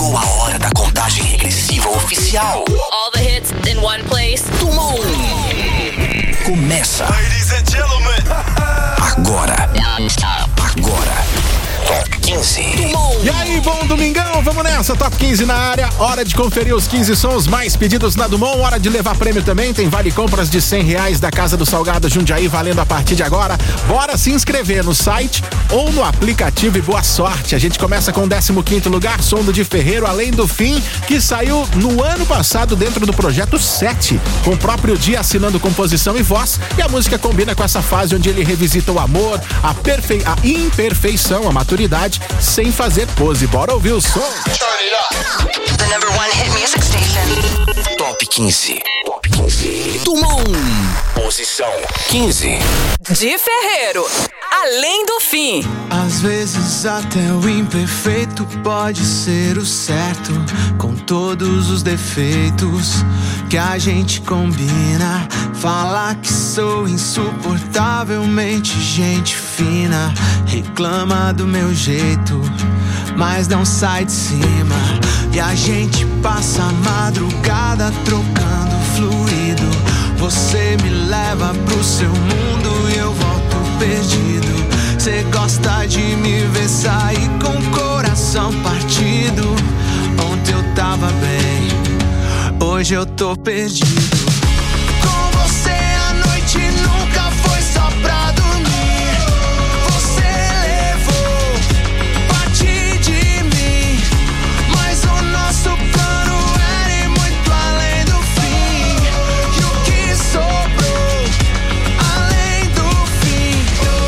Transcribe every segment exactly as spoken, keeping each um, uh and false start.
Chegou a hora da contagem regressiva oficial. All the hits in one place. Tumon. Começa. Ladies and gentlemen. Agora. Agora. Top quinze. Tumon. E aí, bom domingão, vamos nessa, Top quinze na área. Hora de conferir os quinze sons mais pedidos na Dumont. Hora de levar prêmio também, tem vale compras de cem reais da Casa do Salgado Jundiaí valendo a partir de agora. Bora se inscrever no site ou no aplicativo e boa sorte. A gente começa com o décimo quinto lugar, som do Di Ferreiro, Além do Fim, que saiu no ano passado dentro do projeto sete, com o próprio Di assinando composição e voz, e a música combina com essa fase onde ele revisita o amor, a, perfe... a imperfeição, a maturidade, sem fazer pose. Bora ouvir o som. The number one hit music station. Top quinze. Top quinze. Tumon. Posição quinze. Di Ferreiro, Além do Fim. Às vezes até o imperfeito pode ser o certo, com todos os defeitos que a gente combina. Falar que sou insuportavelmente gente fina, reclama do meu jeito, mas não sai de cima. E a gente passa a madrugada trocando fluido. Você me leva pro seu mundo e eu volto perdido. Cê gosta de me ver sair com o coração partido. Ontem eu tava bem, hoje eu tô perdido. Com você a noite nunca foi só pra dormir. Você levou parte de mim, mas o nosso plano era ir muito além do fim. E o que sobrou além do fim?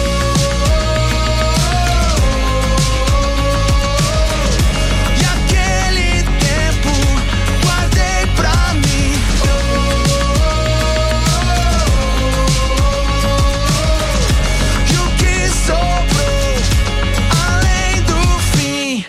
E aquele tempo guardei pra mim. E o que sobrou além do fim?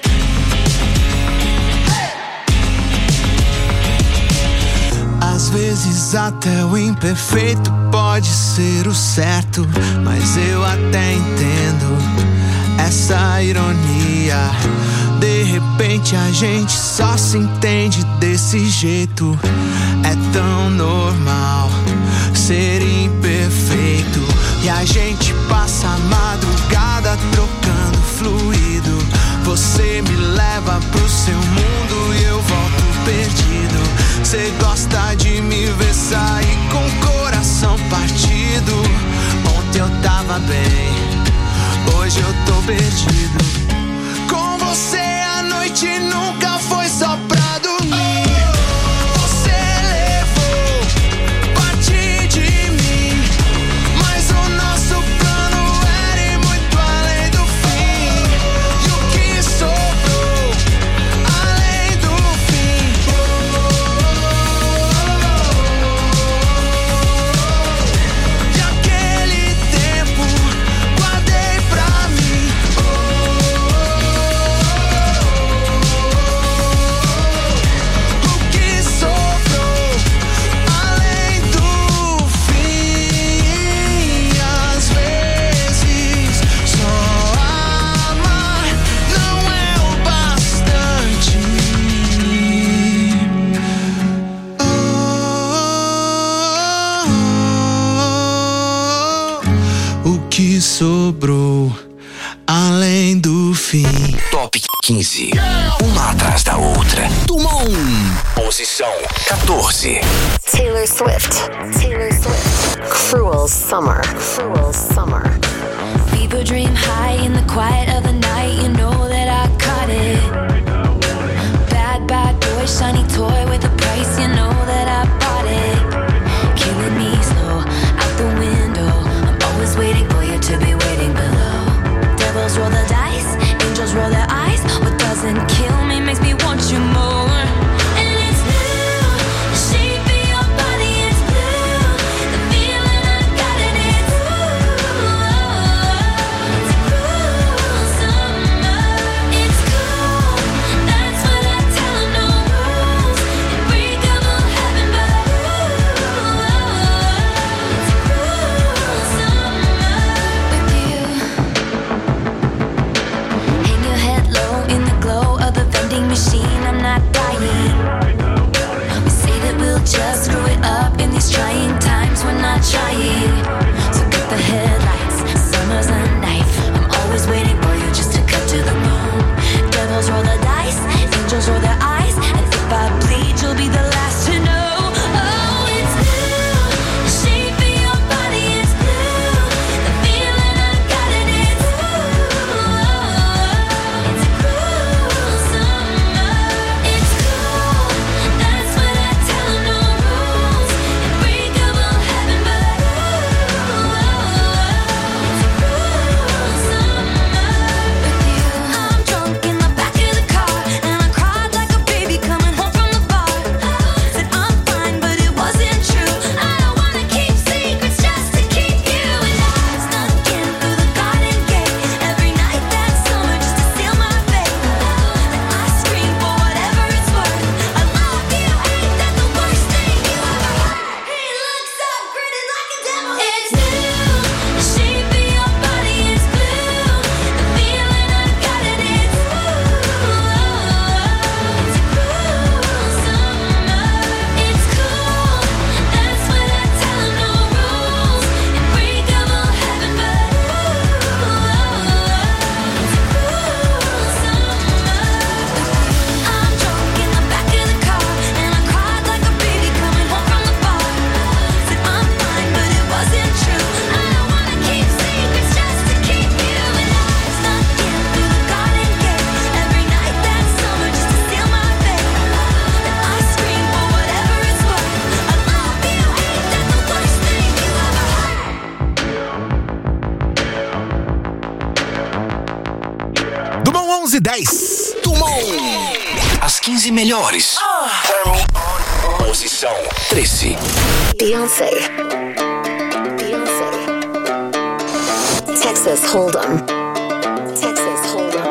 Às vezes até o imperfeito pode ser o certo, mas eu até entendo essa ironia. De repente a gente só se entende desse jeito. É tão normal ser imperfeito. E a gente passa a madrugada trocando fluido. Você me leva pro seu mundo e eu volto perdido. Cê gosta de me ver sair com o coração partido. Ontem eu tava bem, hoje eu tô perdido. Com você a noite nunca foi só pra dormir. Você levou parte de mim, mas o nosso plano era ir muito além do fim. E o que sobrou além do fim? E aquele tempo guardei pra mim. O que sobrou além do fim? Às vezes só amar não é o bastante. Oh, o que sobrou além do fim? Top quinze. Uma atrás da outra. Tumon. Posição quatorze. Taylor Swift. Taylor Swift. Cruel Summer. Cruel Summer. People dream high in the quiet of the night. You know that I caught it. Bad, bad boy, shiny toy with a price. You know that I bought it. Killing me slow, out the window. I'm always waiting for you to be waiting below. Devils roll the dice, angels roll their eyes. What doesn't kill me makes me want you more. And it's blue, the shape of your body is blue. The feeling I got in it, ooh, it's cruel summer. dez. Tumon. As quinze melhores. Posição treze. Beyoncé. Beyoncé. Texas Hold'em. Texas Hold'em.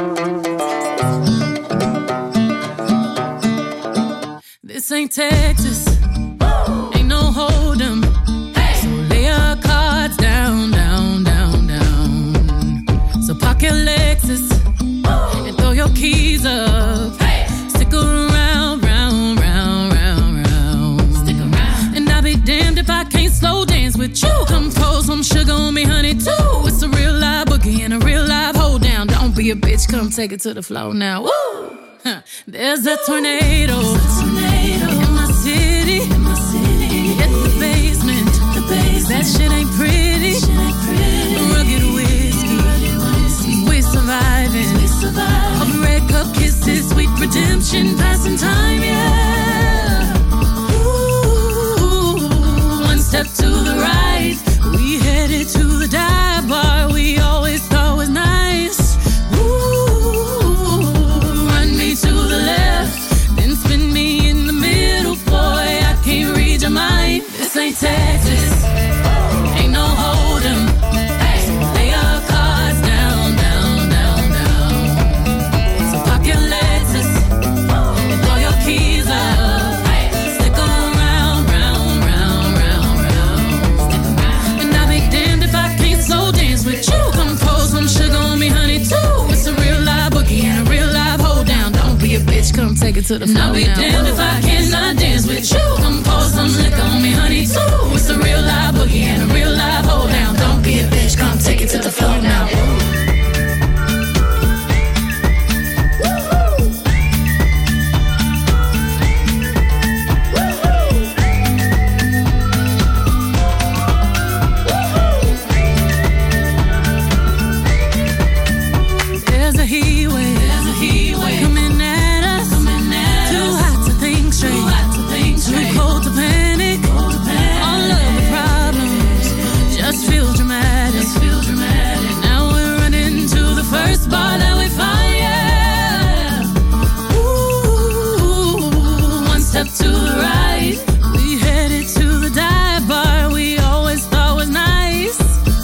This ain't Texas. Ain't no Hold'em. So lay your cards down, down, down, down. So park your Lexus and throw your keys up. Stick around, round, round, round, round. Stick around. And I'll be damned if I can't slow dance with you. Come pour some sugar on me, honey, too. It's a real live boogie and a real live hold down. Don't be a bitch, come take it to the floor now. Woo! Huh. There's a tornado, tornado in my city. In my city. Hit the basement. The basement. That shit ain't pretty. Shit ain't pretty. Rugged whiskey. Rugged whiskey. We're surviving. We surviving. Of red cup kisses, sweet redemption, passing time, yeah. Ooh, one step to the right. We headed to the dive bar we always thought was nice. To the left, then spin me in the middle, boy, I can't read your mind. This ain't Texas, ain't no Hold'em. Lay your cards down, down, down, down. So park your Lexus and throw your keys up. Stick around, round, round, round, round. And I'll be damned if I can't slow dance with you. Come pour some sugar on me, honey, too. It's a real live boogie and a real live hold down. Be a bitch, come take it to the floor. I'll be damned if I cannot dance with you. Come pour some liquor on me, honey, too. It's a real live boogie and a real live hold down. Don't be a bitch, come take it to the floor now. There's a heat wave. There's a heat wave coming at us. Coming at Too us. hot to think straight. Too hot to think straight. Too cold to panic. Cold to panic. All of the problems just feel dramatic. Just feel dramatic. Now we're running to the first bar that we find. Yeah. Ooh, one step to the right. We headed to the dive bar we always thought was nice.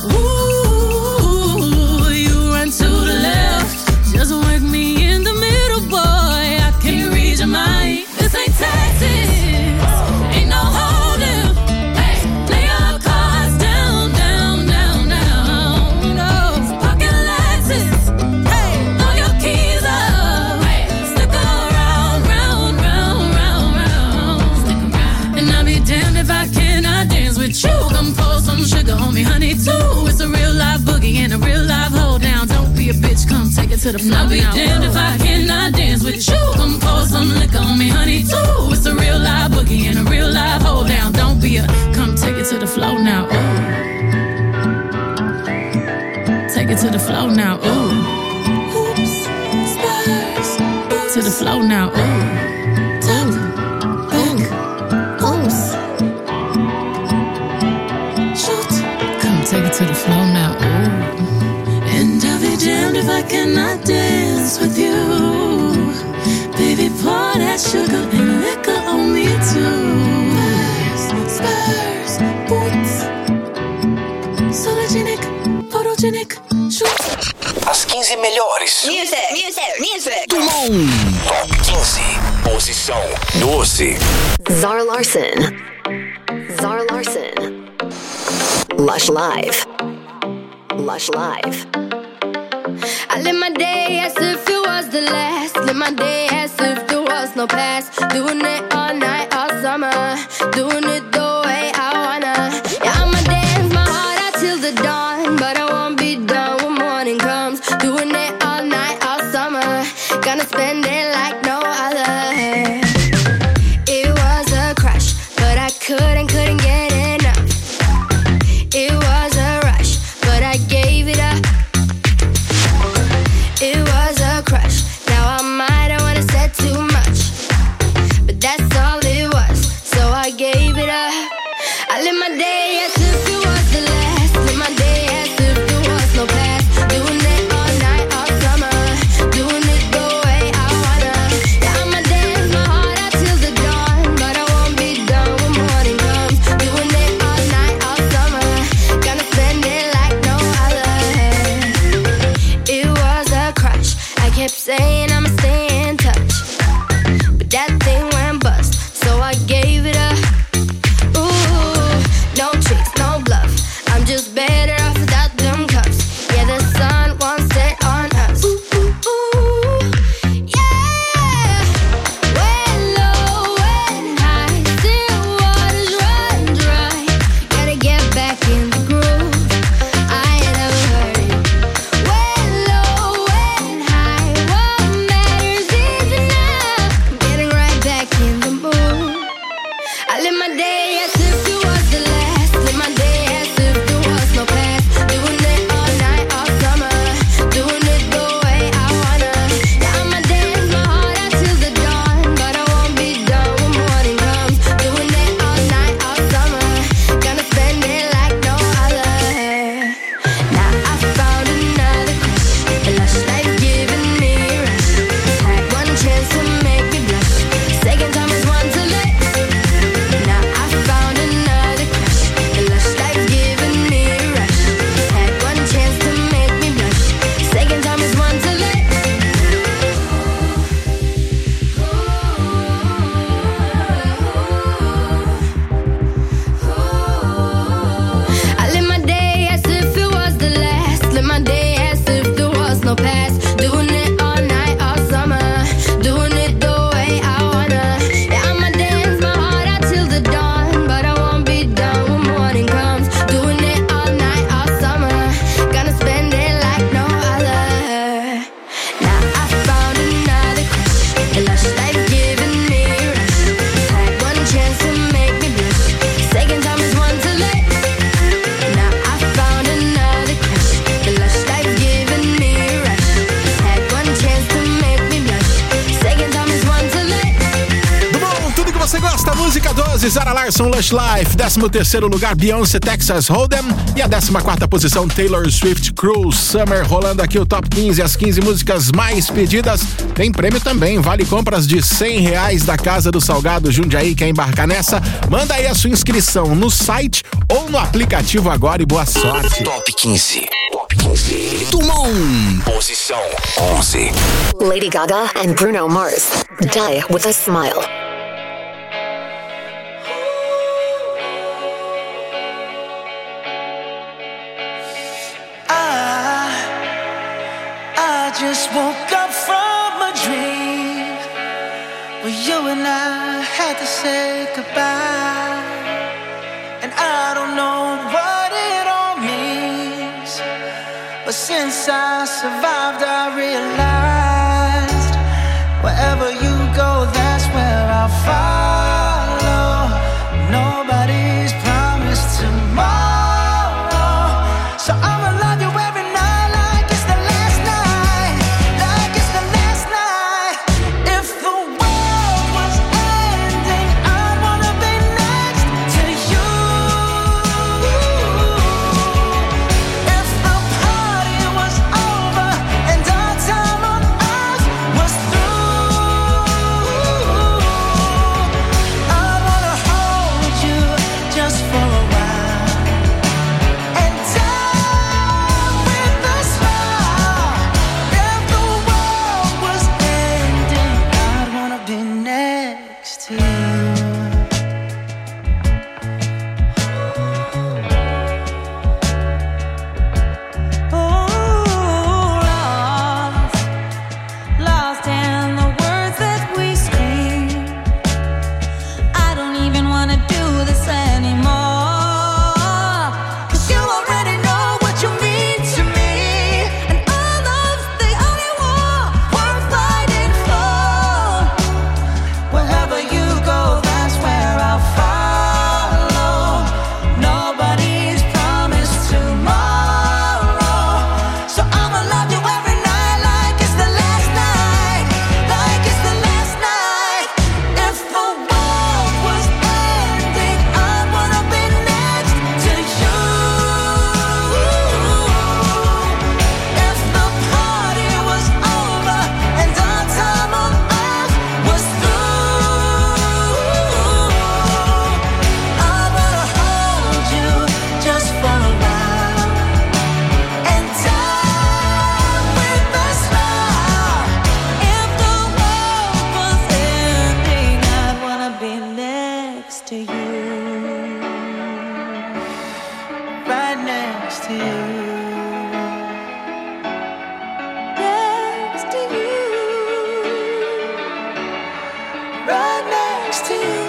Ooh, you run to the left. Just work me in the middle, boy. I can't read your mind. This ain't Texas. Ain't no Hold'em. Lay your cards down, down, down, down. No, pocket Lexus. Hey, throw your keys up. Stick around, round, round, round, round. Stick around. And I'll be damned if I cannot dance with you. Come pour some sugar on me, honey, too. It's a real live boogie and a real live hold down. Don't be a bitch, come take it to the floor. I'll be damned if I cannot dance with you. Come pour some liquor on me, honey, too. It's a real live boogie and a real live hold down. Don't be a, come take it to the floor now. Ooh. Take it to the floor now. Ooh. Hoops, spurs, boots. To the floor now. Ooh. Top, back, oops. Shoot. Come take it to the floor now. Ooh. And I'll be damned if I cannot dance with you. Baby, pour that sugar and liquor on me too. Spurs, spurs, boots. Sologenic, photogenic, shoot. As quinze melhores. Music, music, music. Tumon. Top quinze. Posição doze. Zara Larsson. Zara Larsson. Lush Live. Lush Live. I live my day as if it was the last. Live my day as if there was no past. Doing it all night, all summer. Doing it the way I wanna. Yeah, I'ma dance my heart out till the dawn. But I won't be done when morning comes. Doing it all night, all summer. Gonna spend it like no other. It was a crush, but I couldn't, couldn't get enough. It was a rush, but I gave it up. It was a crush. Now I might have wanna said too much, but that's all it was. So I gave it up. I live my day as if it was the last. Live my day as if there was no past. Doing it all night, all summer. Doing kept saying I'ma stay in touch, but that thing went bust, so I gave it up. Ooh, no tricks, no bluff, I'm just better off without them cuffs. Yeah, the sun won't set on us. Ooh, ooh, ooh, yeah. When low, when high, still waters run dry. Gotta get back in the groove, I ain't never heard it. When low, when high, what matters is enough. I'm getting right back in the mood. I live my day as if it was the last. Live my day as if there was no past. Doing it all night, all summer. Doing it the way I wanna. Yeah, I'ma dance my heart out till the dawn, but I won't be done when morning comes. Doing it all night, all summer. Gonna spend it like no other. Now I found another crush. The lush life giving me a rush. Had one chance to make me blush. Second time is one to let. Now I found another crush. The lush life giving me a rush. Had one chance to make me blush. Second time is one to let. I live my day as if it was the last. Live my day as if there was no past. Doing it all night, all summer. Doing it the way I wanna. Yeah, I'ma dance my heart out till the dawn, but I won't be done when morning comes. Doing it all night, all summer. Gonna spend it like no other. Now I found another crush. The lush life giving me a rush. Had one chance to make me blush. Second time is one to let. Now I found another crush. The lush life giving me a rush. Had one chance to make me blush. Second time is one to let. Do bom, tudo que você gosta, música doze, Zara Larsson, Lush Life. décimo terceiro lugar, Beyoncé, Texas Hold'em. E a décima quarta posição, Taylor Swift, Cruel Summer. Rolando aqui o top quinze, as quinze músicas mais pedidas. Tem prêmio também, vale compras de cem reais da Casa do Salgado Jundiaí. Quer embarcar nessa? Manda aí a sua inscrição no site ou no aplicativo agora e boa sorte. Top quinze. Top quinze. Tumon. Posição onze. Lady Gaga and Bruno Mars. Die with a Smile. I, I just woke up from a dream where you and I had to say goodbye. And I don't know what it all means, but since I survived I realized wherever you go, that's where I'll follow. Nobody's promised tomorrow, so I'ma love you every night like it's the last night, like it's the last night. If the world was ending, I wanna be next to you. If the party was over and our time right next to you.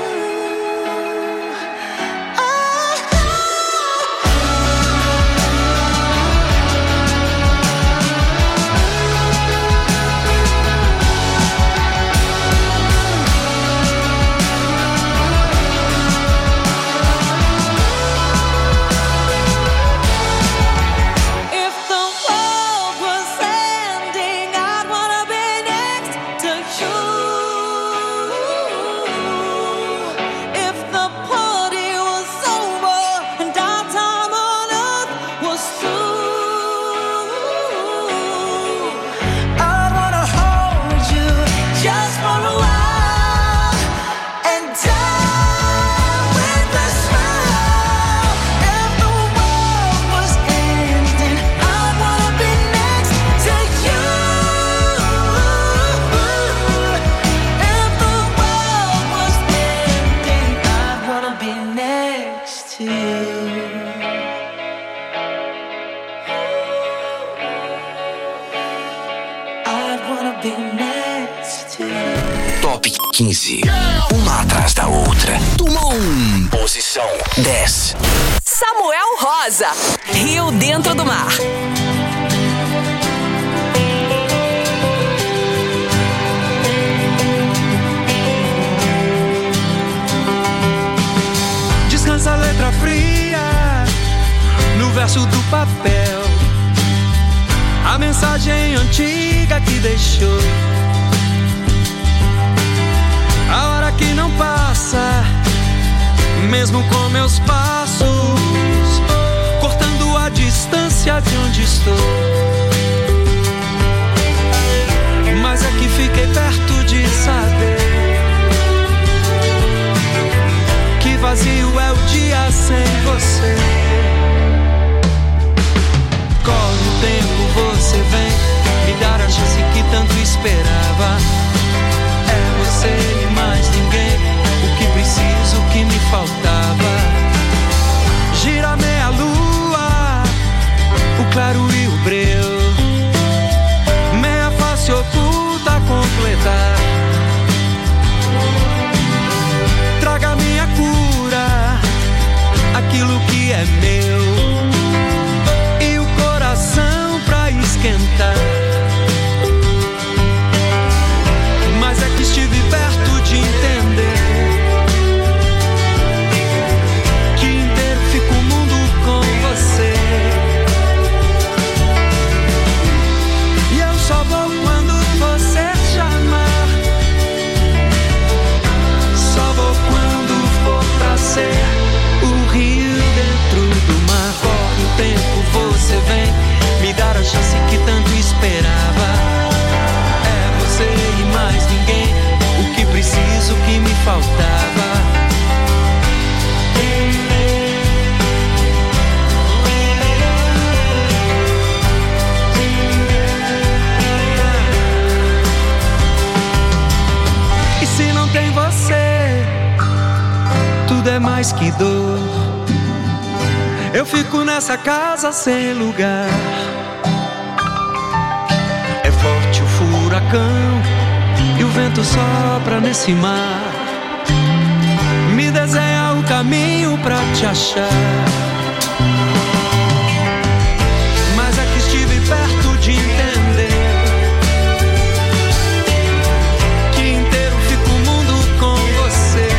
quinze. Uma atrás da outra. Tumon. Posição dez. Samuel Rosa. Rio Dentro do Mar. Descansa a letra fria no verso do papel. A mensagem antiga que deixou. A hora que não passa, mesmo com meus passos, cortando a distância de onde estou. Mas é que fiquei perto de saber que vazio é o dia sem você. Corre o tempo, você vem me dar a chance que tanto esperava. É você e mais ninguém, o que preciso, o que me faltava. Gira meia lua, o claro e o breu, meia face oculta a completar. Traga minha cura, aquilo que é meu, e o coração pra esquentar. Mas é que estive perto de entender que inteiro fica o mundo com você. E eu só vou quando você chamar, só vou quando for pra ser o rio dentro do mar. Corre o tempo, você vem me dar a chance que tanto esperava. É você e mais ninguém, o que preciso, o que me faltava. E se não tem você, tudo é mais que dor. Eu fico nessa casa sem lugar. É forte o furacão e o vento sopra nesse mar. Me desenha o caminho pra te achar. Mas é que estive perto de entender que inteiro fica o mundo com você.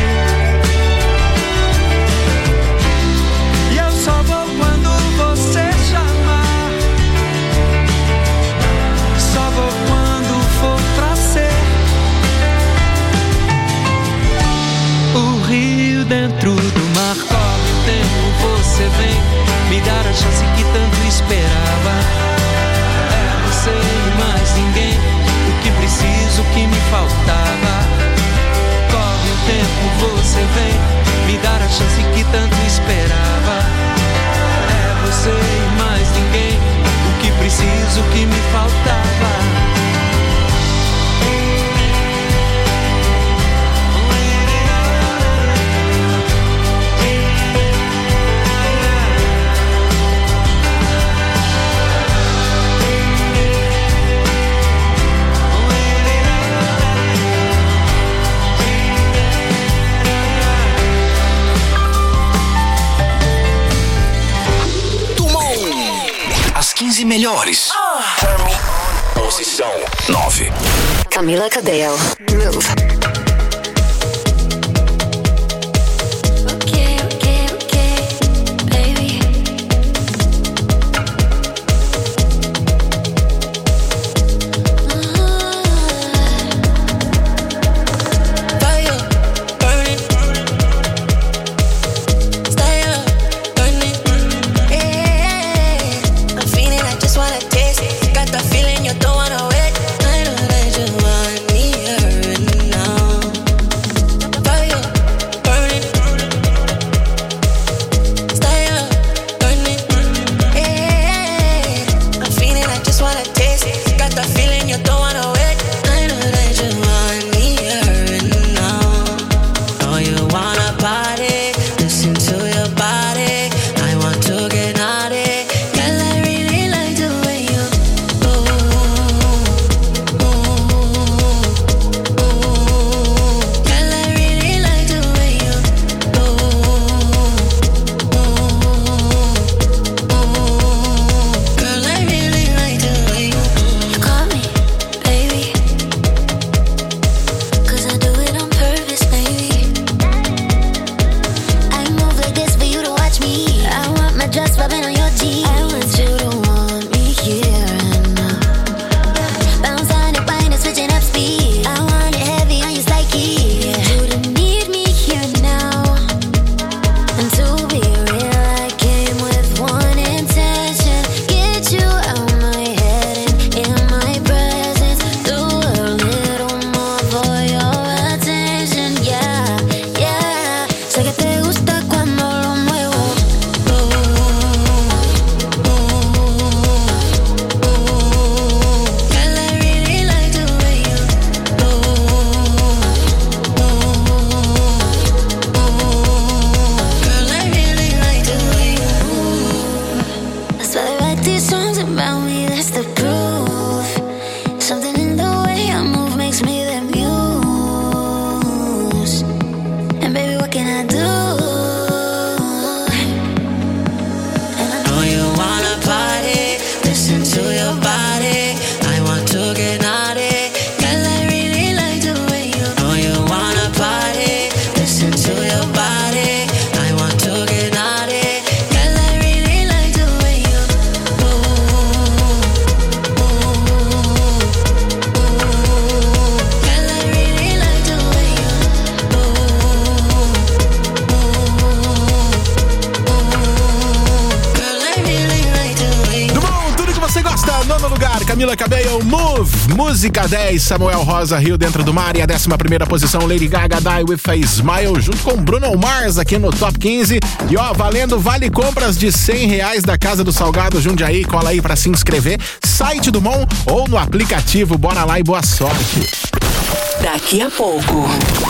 E eu só vou quando você chamar, só vou quando for pra ser o rio dentro do mar. Corre o tempo, você vem melhores. Turn me on. Posição nove. Camila Cabello, Move. Camila Cabello, Move. Música dez, Samuel Rosa, Rio Dentro do Mar. E a décima primeira posição, Lady Gaga, Die With a Smile, junto com Bruno Mars aqui no Top quinze. E ó, valendo vale compras de cem reais da Casa do Salgado Jundiaí. Cola aí pra se inscrever, site do Mon ou no aplicativo. Bora lá e boa sorte. Daqui a pouco,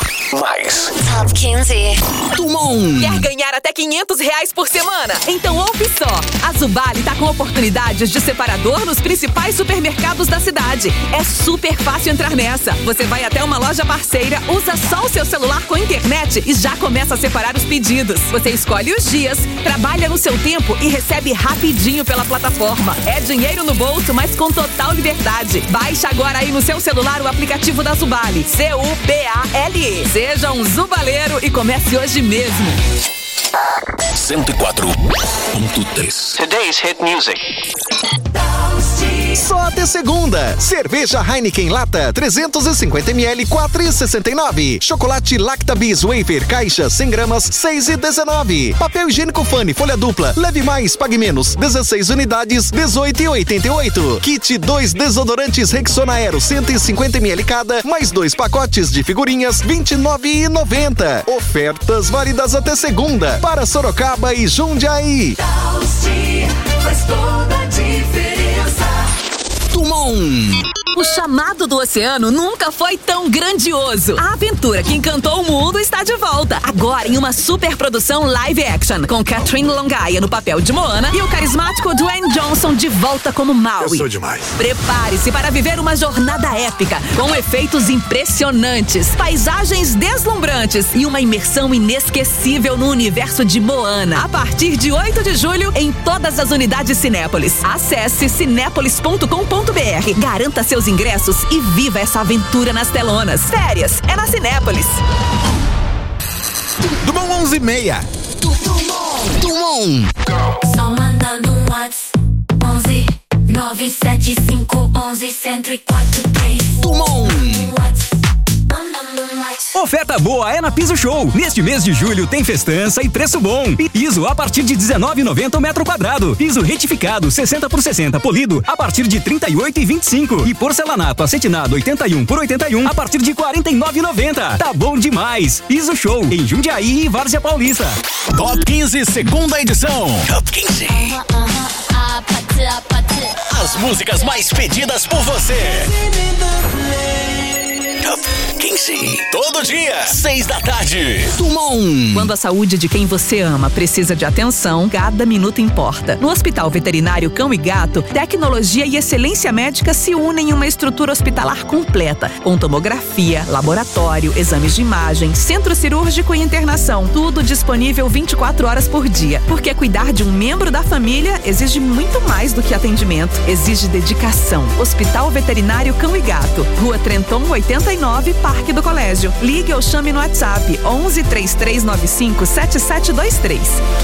mais Top quinze. Tumon. Quer ganhar até quinhentos reais por semana? Então ouve só. A Zubali tá com oportunidades de separador nos principais supermercados da cidade. É super fácil entrar nessa. Você vai até uma loja parceira, usa só o seu celular com internet e já começa a separar os pedidos. Você escolhe os dias, trabalha no seu tempo e recebe rapidinho pela plataforma. É dinheiro no bolso, mas com total liberdade. Baixe agora aí no seu celular o aplicativo da Zubali. C U B A L E. Seja um zubaleiro e comece hoje mesmo. cento e quatro ponto três. Today's Hit Music. Só até segunda. Cerveja Heineken Lata trezentos e cinquenta mililitros, quatro reais e sessenta e nove centavos. Chocolate Lactabis Wafer Caixa cem gramas, seis reais e dezenove centavos. Papel higiênico Fani Folha Dupla, leve mais, pague menos, dezesseis unidades, dezoito reais e oitenta e oito centavos. Kit dois desodorantes Rexona Aero cento e cinquenta mililitros cada, mais dois pacotes de figurinhas, vinte e nove reais e noventa centavos. Ofertas válidas até segunda para Sorocaba e Jundiaí. Faz toda a diferença. Tumon. O chamado do oceano nunca foi tão grandioso. A aventura que encantou o mundo está de volta. Agora em uma super produção live action, com Catherine Longaia no papel de Moana e o carismático Dwayne Johnson de volta como Maui. Eu sou demais. Prepare-se para viver uma jornada épica, com efeitos impressionantes, paisagens deslumbrantes e uma imersão inesquecível no universo de Moana. A partir de oito de julho, em todas as unidades Cinépolis. Acesse cinépolis ponto com ponto br. Garanta seus ingressos e viva essa aventura nas telonas. Férias é na Cinépolis. Dumont onze e meia. Dumont. Só mandando um WhatsApp. onze nove sete cinco onze cento e quatro três. Dumont. Oferta boa é na Piso Show. Neste mês de julho tem festança e preço bom. Piso a partir de dezenove reais e noventa centavos o metro quadrado. Piso retificado sessenta por sessenta polido a partir de trinta e oito reais e vinte e cinco. E porcelanato acetinado oitenta e um por oitenta e um a partir de quarenta e nove reais e noventa centavos. Tá bom demais. Piso Show em Jundiaí e Várzea Paulista. Top quinze, segunda edição. Top quinze. As músicas mais pedidas por você. Top quinze. Todo dia, seis da tarde. Dumont. Quando a saúde de quem você ama precisa de atenção, cada minuto importa. No Hospital Veterinário Cão e Gato, tecnologia e excelência médica se unem em uma estrutura hospitalar completa, com tomografia, laboratório, exames de imagem, centro cirúrgico e internação. Tudo disponível vinte e quatro horas por dia. Porque cuidar de um membro da família exige muito mais do que atendimento. Exige dedicação. Hospital Veterinário Cão e Gato. Rua Trenton, oitenta e nove, Parque do Colégio. Ligue ou chame no WhatsApp onze, três três nove cinco, sete sete dois três.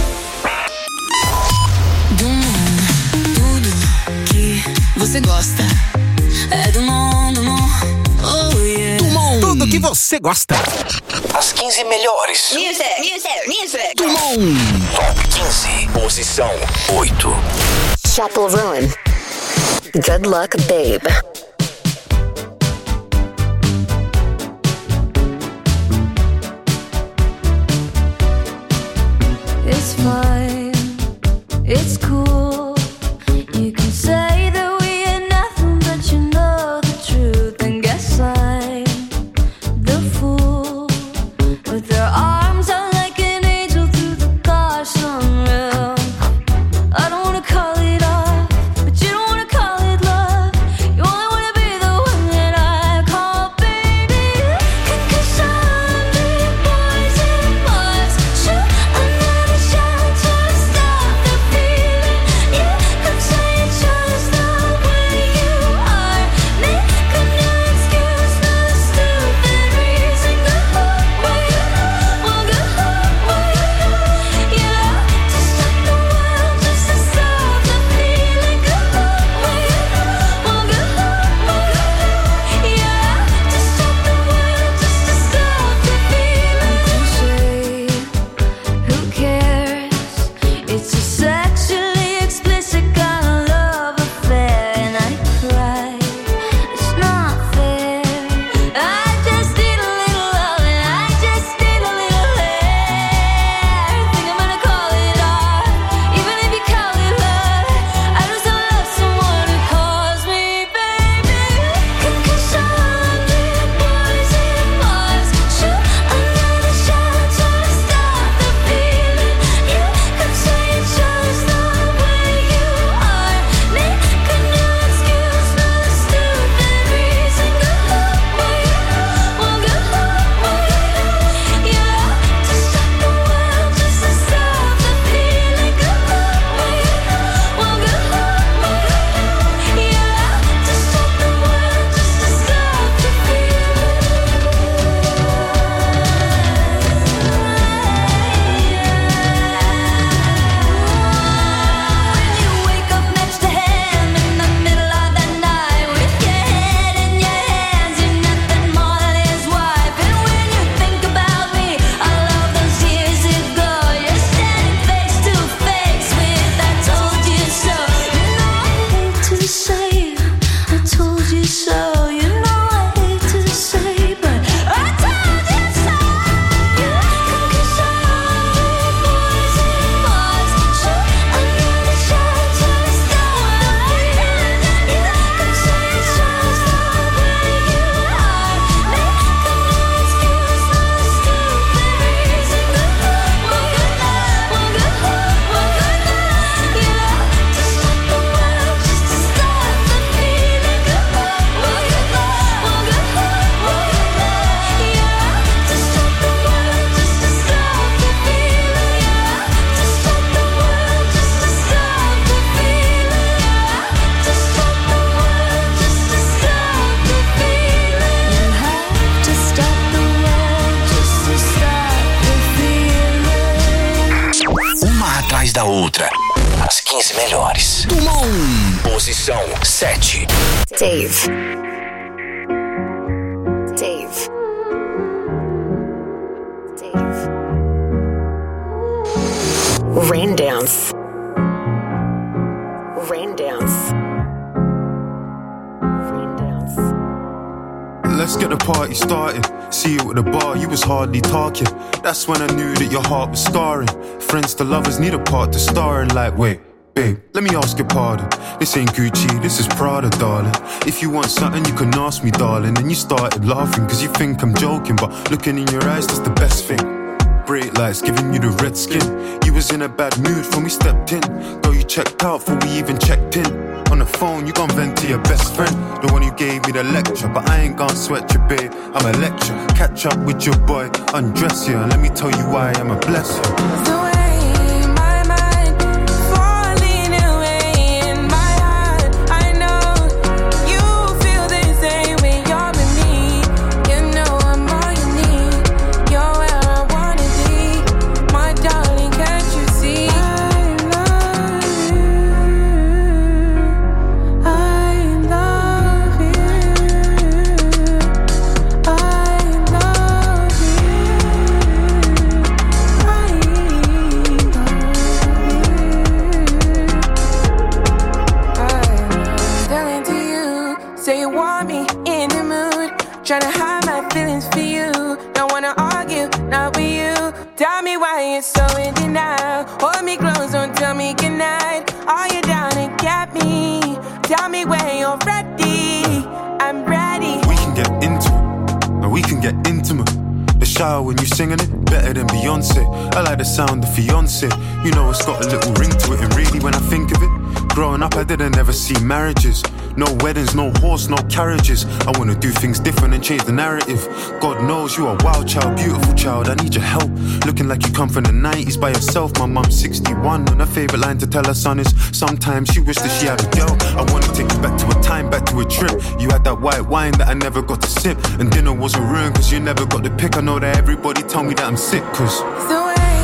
Tudo que você gosta é Dumont, Dumont, oh yeah. Dumont. Tudo que você gosta. As quinze melhores. Music, music, music. Dumont. Top quinze. Posição oito. Chapel Roan. Good luck, babe. It's fine, it's cool. You can say that we ain't nothing, but you know the truth. And guess I'm the fool with their arms out like an angel through the gosh unreal. I don't wanna call it off, but you don't wanna call it love. You only da outra. As quinze melhores. Dumont. Posição sete. Dave. Dave. Dave. Rain Dance. Rain Dance. Rain Dance. Let's get the party started. See you at the bar, you was hardly talking. That's when I knew that your heart was scarring. Friends to lovers need a part to star in. Like, wait, babe, let me ask your pardon. This ain't Gucci, this is Prada, darling. If you want something, you can ask me, darling. And you started laughing, cause you think I'm joking. But looking in your eyes, that's the best thing. Bright lights giving you the red skin. You was in a bad mood when we stepped in. Girl, you checked out before we even checked in. On the phone, you gon' vent to your best friend, the one who gave me the lecture. But I ain't gon' sweat you, babe, I'm a lecture. Catch up with your boy, undress you, and let me tell you why I'm a blessing. So tryna hide my feelings for you. Don't wanna argue, not with you. Tell me why you're so in denial. Hold me close, don't tell me goodnight. Are you down to get me? Tell me when you're ready. I'm ready. We can get into it, and we can get intimate. The shower when you singing it, better than Beyonce. I like the sound of fiance. You know it's got a little ring to it. And really when I think of it, growing up I didn't ever see marriages. No weddings, no horse, no carriages. I wanna do things different and change the narrative. God knows you are a wild child, beautiful child. I need your help. Looking like you come from the nineties by yourself. My mum's sixty-one and her favourite line to tell her son is sometimes she wished that she had a girl. I wanna take you back to a time, back to a trip. You had that white wine that I never got to sip. And dinner wasn't ruined cause you never got the pick. I know that everybody tell me that I'm sick cause so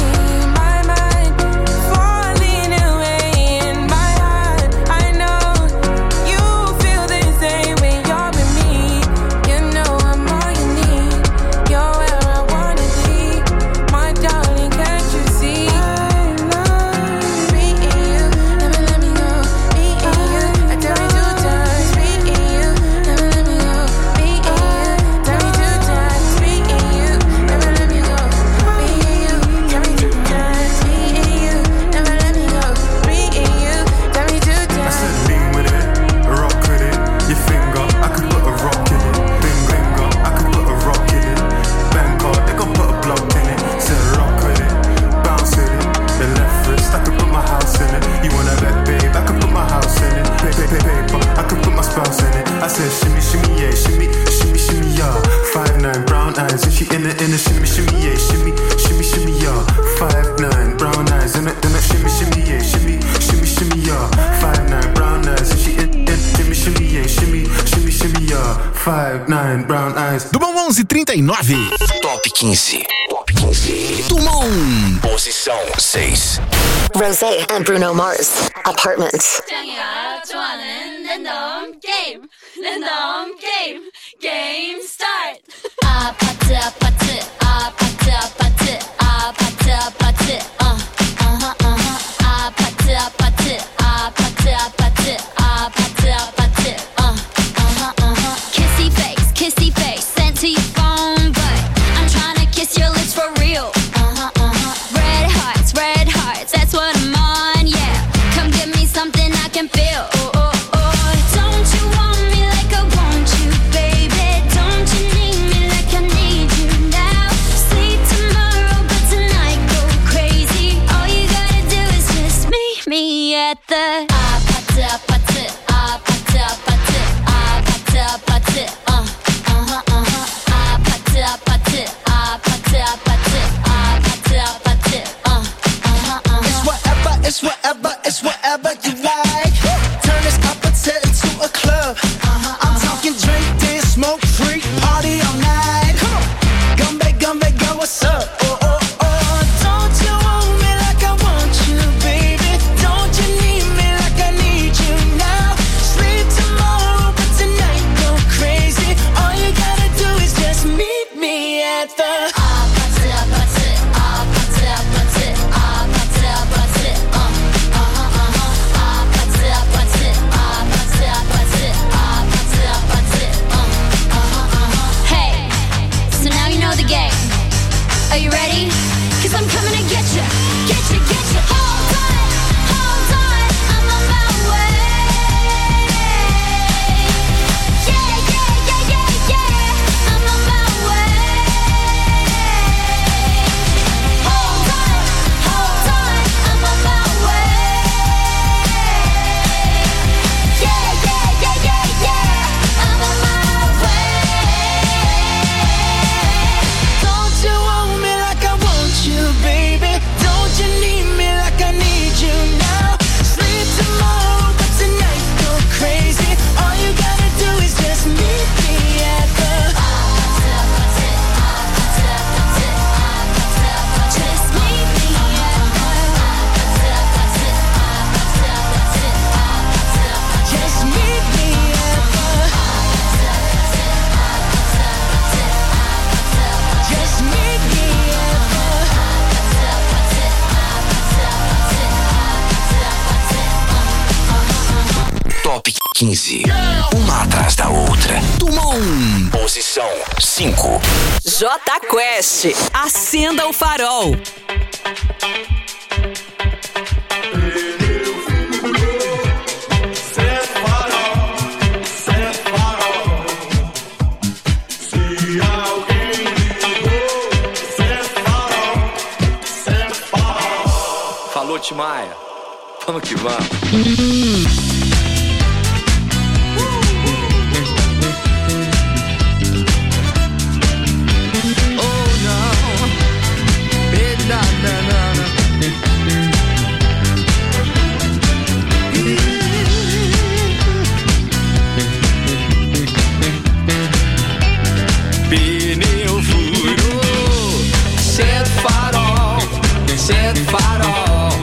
Dumont onze e trinta e nove. Top quinze. Top quinze. Dumont. Posição seis. Rosé and Bruno Mars. Apartment. 짱이가 좋아하는 랜덤 게임. 랜덤 게임. 게임 스타트. 아파트 아파트 아파트 아파트 아파트 아파트 어 어허 어허 아파트 아파트 아파트 아파트 아파트 아파트 어 어허 어허 kissy face kissy face sent to your phone but I'm trying to kiss your lips for real uh-huh uh-huh red hearts red hearts that's what I'm on yeah come give me something I can feel oh oh oh don't you want me like I want you baby don't you need me at the 아파트 아파트 아파트 아파트 아파트 아파트 어 어허 어허 아파트 아파트 아파트 아파트 아파트 아파트 어 어허 어허 Hey, so now you know the game. Are you ready? Cause I'm coming to get you, get you, get you. Hold on, hold on, I'm on my way. Yeah, yeah, yeah, yeah, yeah, I'm on my way. Hold on, hold on, I'm on my way. Yeah, yeah, yeah, yeah, yeah, I'm on my way. Don't you want me like I want you, baby? Don't you need me like I need you now? Sleep tomorrow, but tonight go crazy. All you gotta do is just meet me at the Just meet me Just meet me at the Just meet me at Top quinze. Uma atrás da outra. Tumon. Posição cinco. J Quest, acenda o farol. Falou, Timaya. Vamos que vamos. Pneu furou, acende o farol, acende o farol.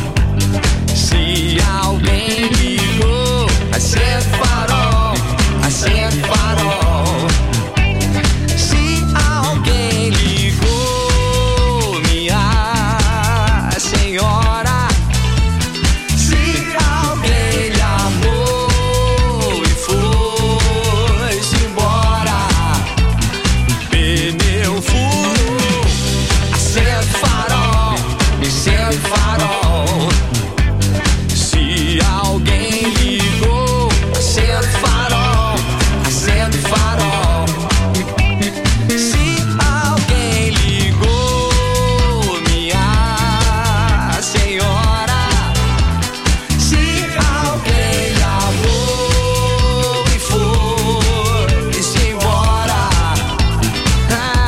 Se alguém ligou, acende o farol, acende o farol. Se alguém ligou, minha senhora, se alguém lhe amou e foi-se embora. Pneu furou, acende o farol, acende o farol. Se alguém ligou, acende o farol, acende o farol. Se alguém ligou, minha senhora, se alguém lhe amou e foi-se embora. Ah,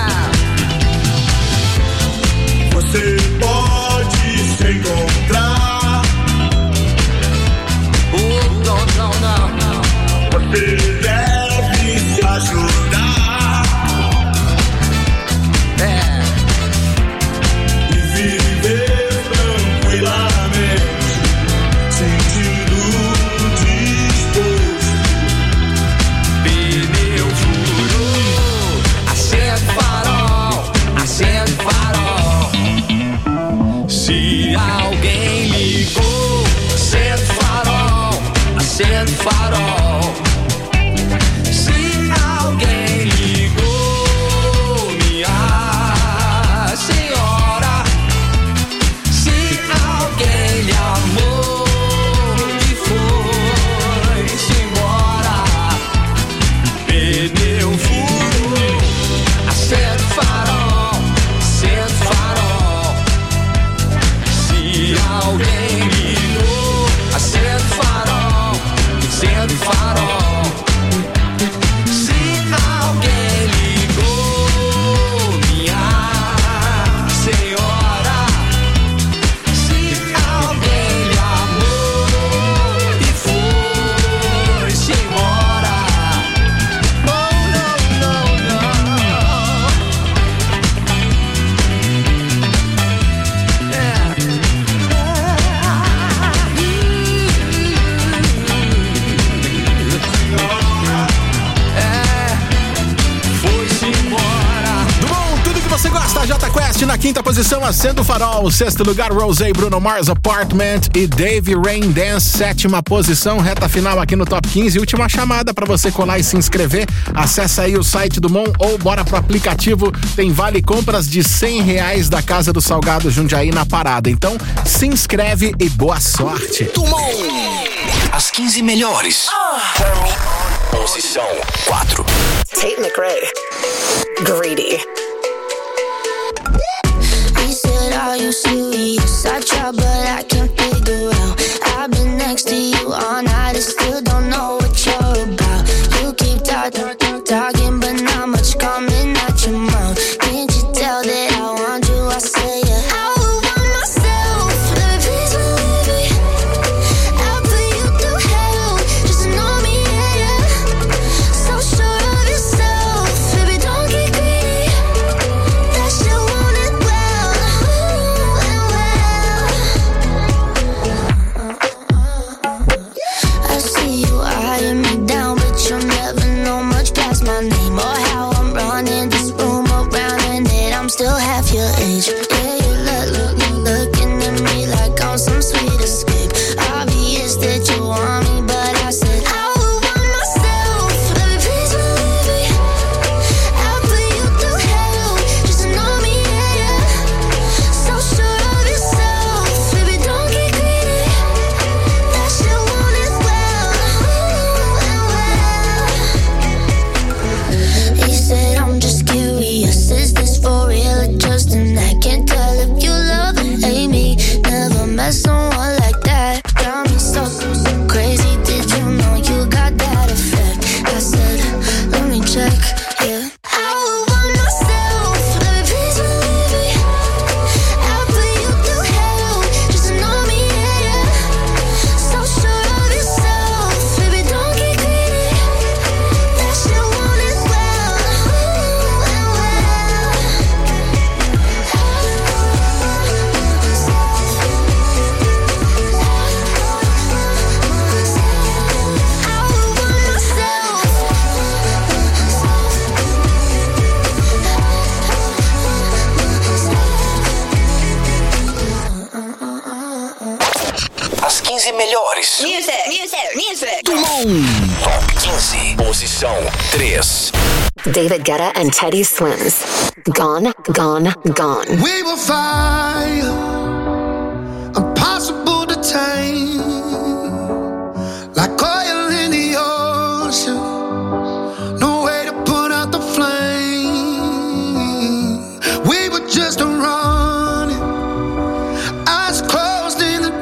você gosta, Jota Quest na quinta posição, Acendo o Farol. Sexto lugar, Rosé, Bruno Mars, Apartment e Dave Rain Dance. Sétima posição, reta final aqui no Top quinze. Última chamada para você colar e se inscrever. Acesse aí o site do Mon ou bora pro aplicativo. Tem vale compras de cem reais da Casa do Salgado Jundiaí na parada. Então, se inscreve e boa sorte. Tumon. As quinze melhores. Posição quatro. Tate McRae. Greedy. He said, are you serious? I try, but I can't figure out. I've been next to you all night and still don't know what you're about. You keep talking, talking, but not much coming out your mouth. Can't you tell that I want you? I say yeah. I would want myself. Let me please believe me. I'll put you through hell just to know me, yeah, yeah. So sure of yourself, baby, don't get greedy. That shit want it well, ooh, and well. I see you eyeing me down, but you'll never know much past my name or how I'm running this room around and that I'm still half your age. Yeah, you look, look, looking at me like I'm some sweet escape. Obvious that you want me, but I said I would want myself. Let me please believe me. I'll put you through hell just to know me, yeah, yeah. So sure of yourself, baby, don't get greedy. That shit want it well, ooh, and well. He said I'm just curious, is this for real or just an act? Can't tell if you love or hate me. Never met someone like that. Got me so, so crazy. Did you know you got that effect? I said, let me check, yeah. I would want myself. Let me please believe me. I'll put you through hell just to know me, yeah, yeah. So sure of yourself, baby, don't get greedy. That shit want it well, ooh, and well. I would want myself. As quinze melhores. Music, music, music. Tumon. Top quinze. Posição três. David Guetta and Teddy Swims. Gone, gone, gone. We will fire, impossible to tame, like oil in the ocean. No way to put out the flame. We were just running, eyes closed in the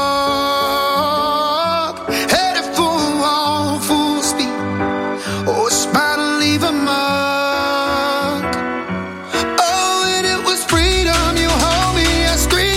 dark, headed for a wall, full speed. Oh, it's about to leave a mark. Oh, and it was freedom. You hold me, I scream.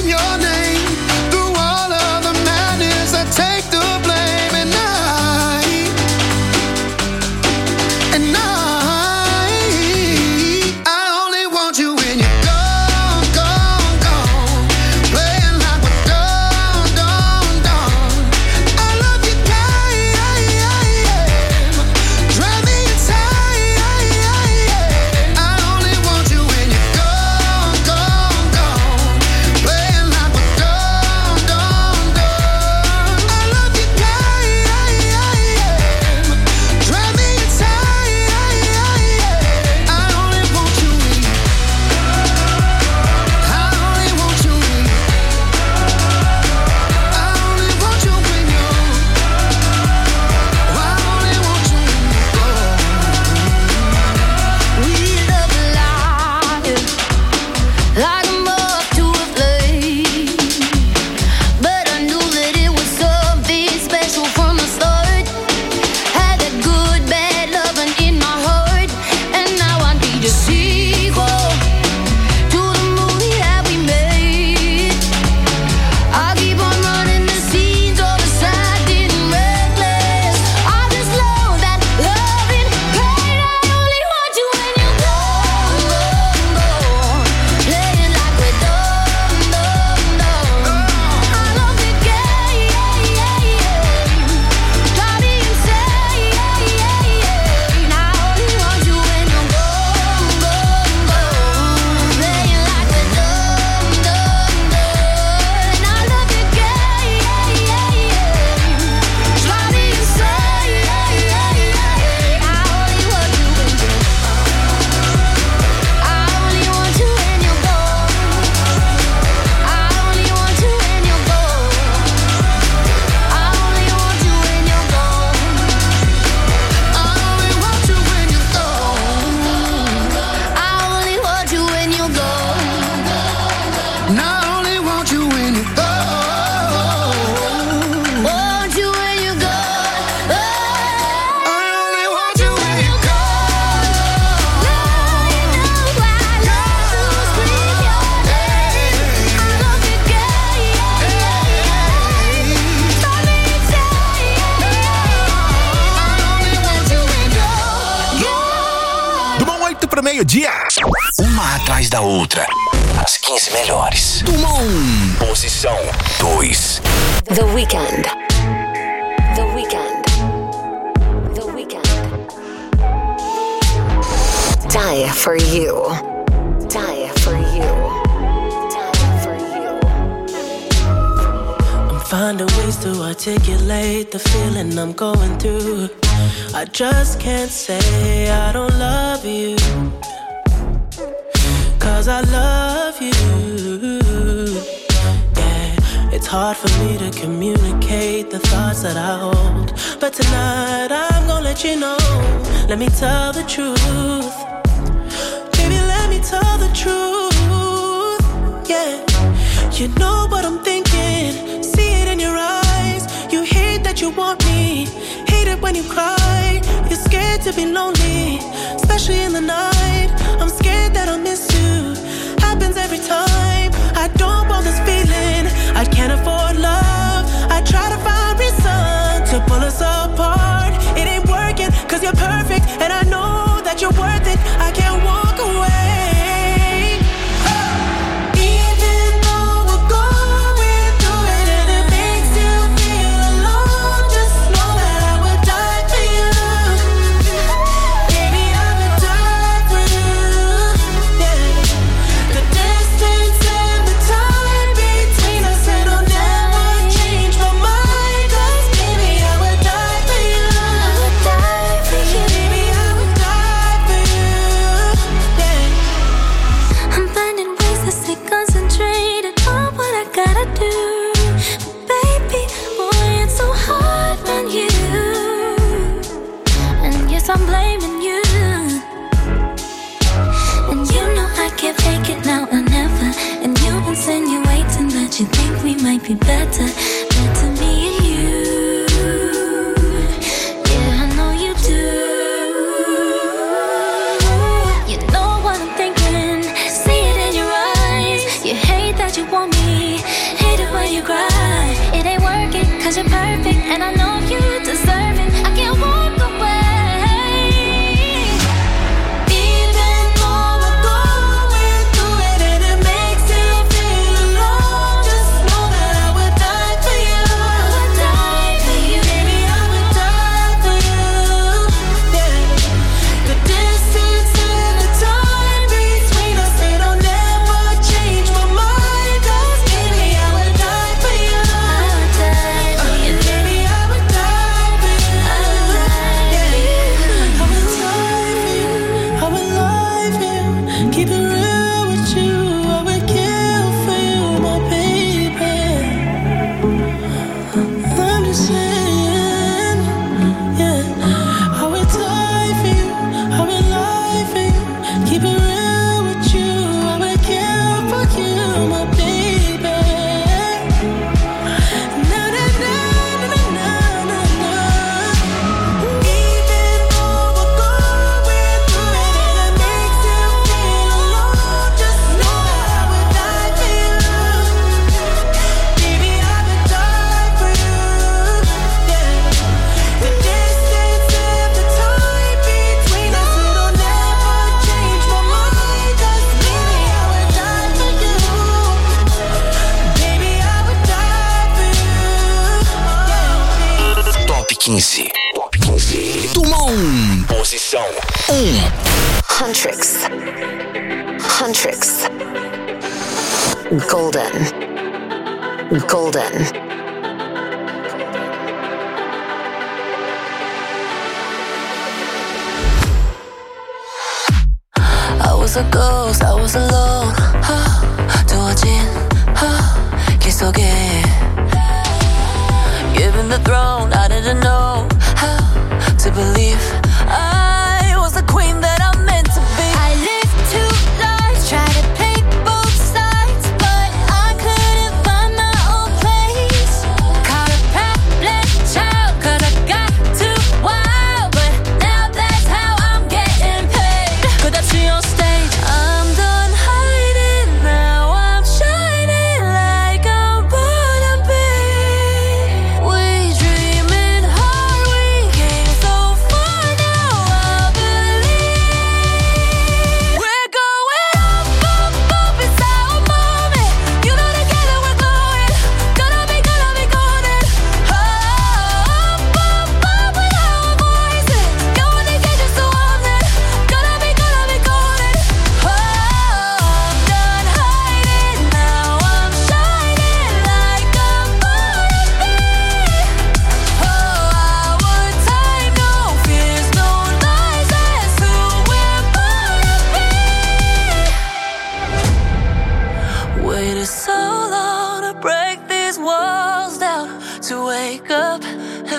meio-dia. Uma atrás da outra. As quinze melhores. Do Mundo. Posição dois. The Weeknd. The Weeknd. The Weeknd. Die for you. Die for you. Die for you. I'm finding ways to articulate the feeling I'm going through. I just can't say I don't love you, 'cause I love you. Yeah, it's hard for me to communicate the thoughts that I hold, but tonight I'm gonna let you know. Let me tell the truth. Baby, let me tell the truth. Yeah, you know what I'm thinking. See it in your eyes. You hate that you want me. Hate it when you cry. You're scared to be lonely, especially in the night. I'm scared that I'll miss you. Happens every time. I don't want this feeling. I can't afford love. I try to find reason to pull us apart. It ain't working, 'cause you're perfect, and I know that you're worth it. I can't walk away. I'm blaming you, and you know I can't take it now or never. And you insinuating that you think we might be better, better me and you. Yeah, I know you do. You know what I'm thinking. See it in your eyes. You hate that you want me. Hate it when you cry. It ain't working, 'cause you're perfect, and I know you deserve it. I can't walk away. quinze. Top quinze. Do Mundo. Posição um. Huntrix. Huntrix. Golden. Golden. I was a ghost, I was alone. 두어진 길 속에 given the throne, I didn't know how to believe I was the queen that I'm meant to be. I lived two lives, tried to play both sides, but I couldn't find my own place. Caught a problem child, 'cause I got too wild, but now that's how I'm getting paid. 끝없이 on stage, I'm done hiding, now I'm shining like I'm born to be. We dreaming hard, we came so far, now I believe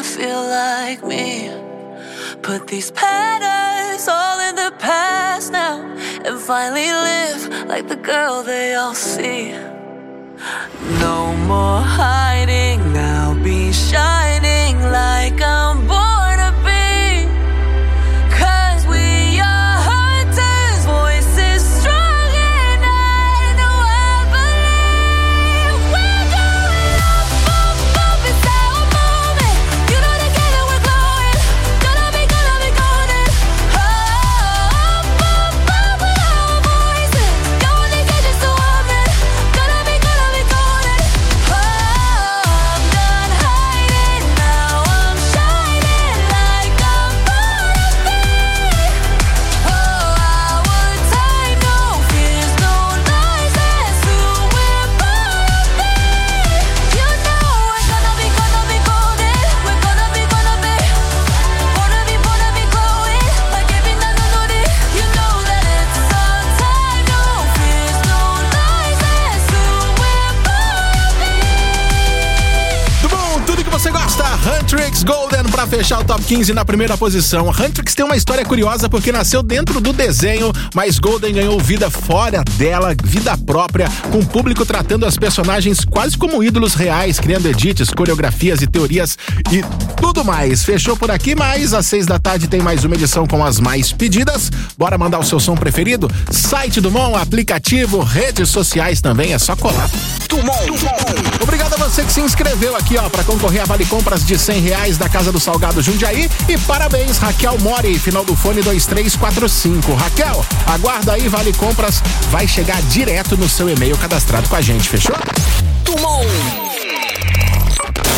feel like me. Put these patterns all in the past now and finally live like the girl they all see. No more hiding, I'll be shining like I'm born to be. 'Cause we are hunters, voices strong and I know I believe. We're going up, up, up, it's our moment. You know together we're glowing. Gonna be, gonna be golden. Up, up, up with our voices. Going to get just a woman. Gonna be, gonna be golden. Oh, I'm done hiding, now I'm shining like I'm born to be. Oh, our time, no fears, no lies, that's who we're born to be. You know we're gonna be, gonna be golden. We're gonna be, gonna be, wanna be, wanna be glowing like every night I know that. You know that it's our time, no fears, no lies, that's who we're born to be. Tudo bom? Tudo que você gosta. Huntrix Golden pra fechar o Top quinze na primeira posição. Huntrix tem uma história curiosa porque nasceu dentro do desenho, mas Golden ganhou vida fora dela, vida própria, com o público tratando as personagens quase como ídolos reais, criando edits, coreografias e teorias e tudo mais. Fechou por aqui, mas às seis da tarde tem mais uma edição com as mais pedidas. Bora mandar o seu som preferido? Site do Mon, aplicativo, redes sociais também, é só colar. Obrigado a você que se inscreveu aqui, ó, pra concorrer a vale compras de cem reais da Casa do Salgado Jundiaí. E parabéns, Raquel Mori, final do fone dois três quatro cinco. Raquel, aguarda aí, vale compras vai chegar direto no seu e-mail cadastrado com a gente, fechou? Tumon.